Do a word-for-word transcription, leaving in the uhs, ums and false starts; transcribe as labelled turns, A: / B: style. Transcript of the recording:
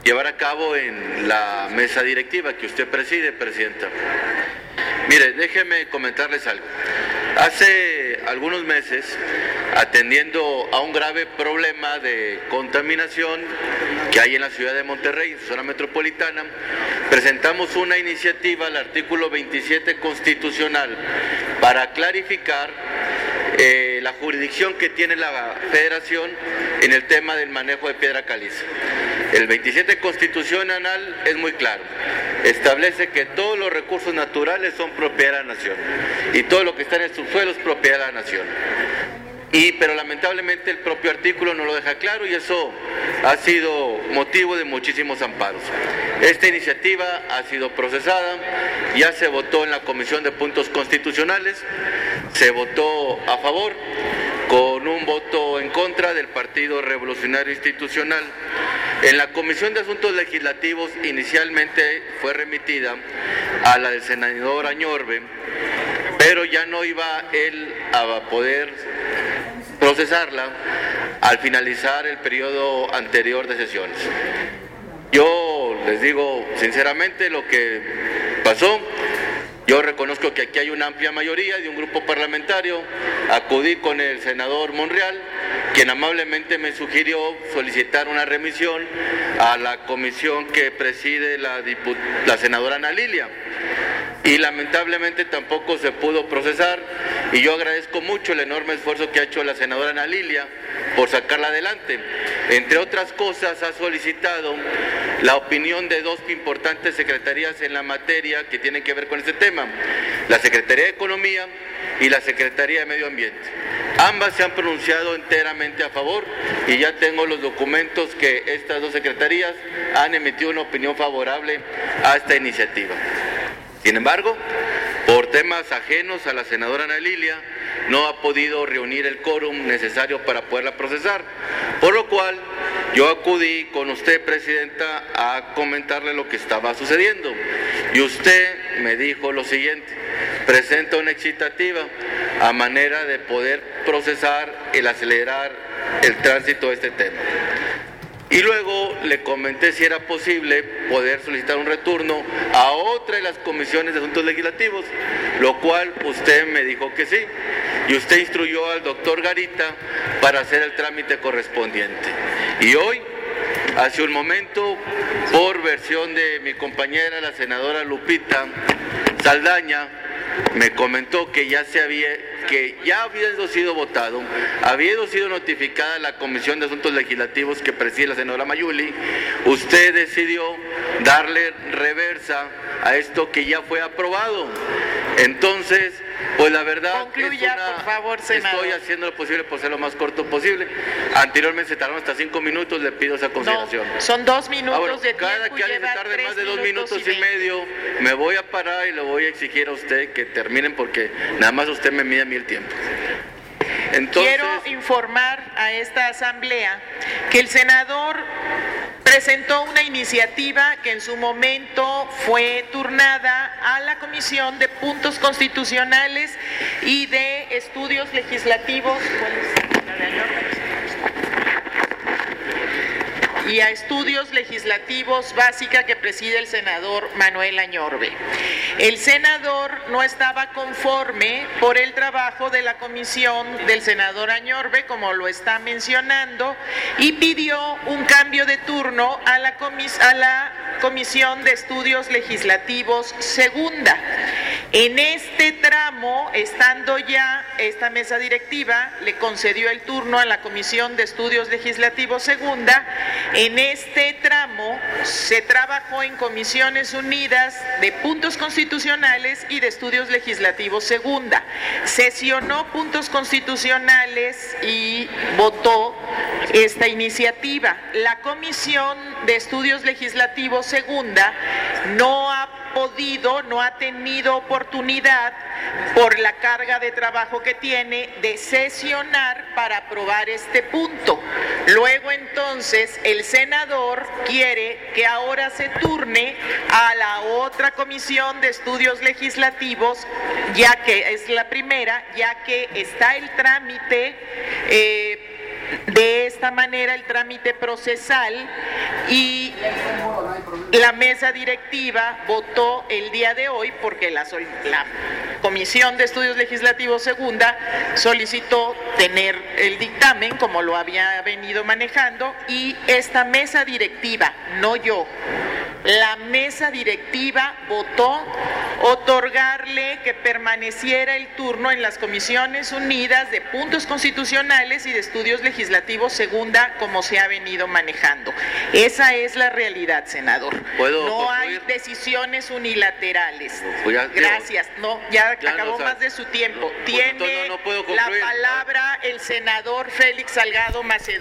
A: llevar a cabo en la mesa directiva que usted preside, Presidenta. Mire, déjeme comentarles algo. Hace algunos meses, atendiendo a un grave problema de contaminación que hay en la ciudad de Monterrey, en su zona metropolitana, presentamos una iniciativa al artículo veintisiete constitucional para clarificar eh, la jurisdicción que tiene la Federación en el tema del manejo de piedra caliza. El veintisiete constitucional es muy claro, establece que todos los recursos naturales son propiedad de la nación y todo lo que está en el subsuelo es propiedad de la nación. Y, pero lamentablemente el propio artículo no lo deja claro y eso ha sido motivo de muchísimos amparos. Esta iniciativa ha sido procesada, ya se votó en la Comisión de Puntos Constitucionales, se votó a favor con un voto en contra del Partido Revolucionario Institucional. En la Comisión de Asuntos Legislativos inicialmente fue remitida a la del senador Añorbe, pero ya no iba él a poder procesarla al finalizar el periodo anterior de sesiones. Yo les digo sinceramente lo que pasó. Yo reconozco que aquí hay una amplia mayoría de un grupo parlamentario, acudí con el senador Monreal, quien amablemente me sugirió solicitar una remisión a la comisión que preside la, diput- la senadora Ana Lilia. Y lamentablemente tampoco se pudo procesar y yo agradezco mucho el enorme esfuerzo que ha hecho la senadora Ana Lilia por sacarla adelante. Entre otras cosas ha solicitado la opinión de dos importantes secretarías en la materia que tienen que ver con este tema, la Secretaría de Economía y la Secretaría de Medio Ambiente. Ambas se han pronunciado enteramente a favor y ya tengo los documentos que estas dos secretarías han emitido una opinión favorable a esta iniciativa. Sin embargo, por temas ajenos a la senadora Ana Lilia, no ha podido reunir el quórum necesario para poderla procesar, por lo cual yo acudí con usted, Presidenta, a comentarle lo que estaba sucediendo. Y usted me dijo lo siguiente: presenta una excitativa a manera de poder procesar el acelerar el tránsito de este tema. Y luego le comenté si era posible poder solicitar un retorno a otra de las comisiones de asuntos legislativos, lo cual usted me dijo que sí. Y usted instruyó al doctor Garita para hacer el trámite correspondiente. Y hoy, hace un momento, por versión de mi compañera, la senadora Lupita Saldaña, me comentó que ya se había, que ya había sido votado, había sido notificada la Comisión de Asuntos Legislativos que preside la senadora Mayuli. Usted decidió darle reversa a esto que ya fue aprobado. Entonces, pues la verdad,
B: concluya,
A: es una,
B: por favor, senador.
A: estoy haciendo lo posible por ser lo más corto posible. Anteriormente se tardaron hasta cinco minutos, le pido esa consideración.
B: No, son dos minutos
A: Ahora,
B: de tiempo.
A: cada que alguien se tarde más de dos minutos y, y medio, me voy a parar y le voy a exigir a usted que terminen porque nada más usted me mide a mí el tiempo. Entonces,
B: quiero informar a esta asamblea que el senador presentó una iniciativa que en su momento fue turnada a la Comisión de Puntos Constitucionales y de Estudios Legislativos. ¿Cuál es? ¿La de Añorbe? Y a Estudios Legislativos Básica que preside el senador Manuel Añorbe. El senador no estaba conforme por el trabajo de la comisión del senador Añorbe, como lo está mencionando, y pidió un cambio de turno a la, comis a la Comisión de Estudios Legislativos Segunda. En este tramo, estando ya esta mesa directiva, le concedió el turno a la Comisión de Estudios Legislativos Segunda. En este tramo se trabajó en Comisiones Unidas de Puntos Constitucionales y de Estudios Legislativos Segunda. Sesionó Puntos Constitucionales y votó esta iniciativa. La Comisión de Estudios Legislativos Segunda no ha podido, no ha tenido oportunidad por la carga de trabajo que tiene de sesionar para aprobar este punto. Luego entonces el senador quiere que ahora se turne a la otra Comisión de Estudios Legislativos, ya que es la primera, ya que está el trámite eh, de esta manera el trámite procesal y la mesa directiva votó el día de hoy porque la, la Comisión de Estudios Legislativos Segunda solicitó tener el dictamen como lo había venido manejando y esta mesa directiva, no yo, la mesa directiva votó otorgarle que permaneciera el turno en las Comisiones Unidas de Puntos Constitucionales y de Estudios Legislativos Segunda como se ha venido manejando. Esa es la realidad, senador. No hay decisiones unilaterales. Gracias. No, ya, ya acabó no, o sea, más de su tiempo. No, Tiene no, no la palabra el senador Félix Salgado Macedonio.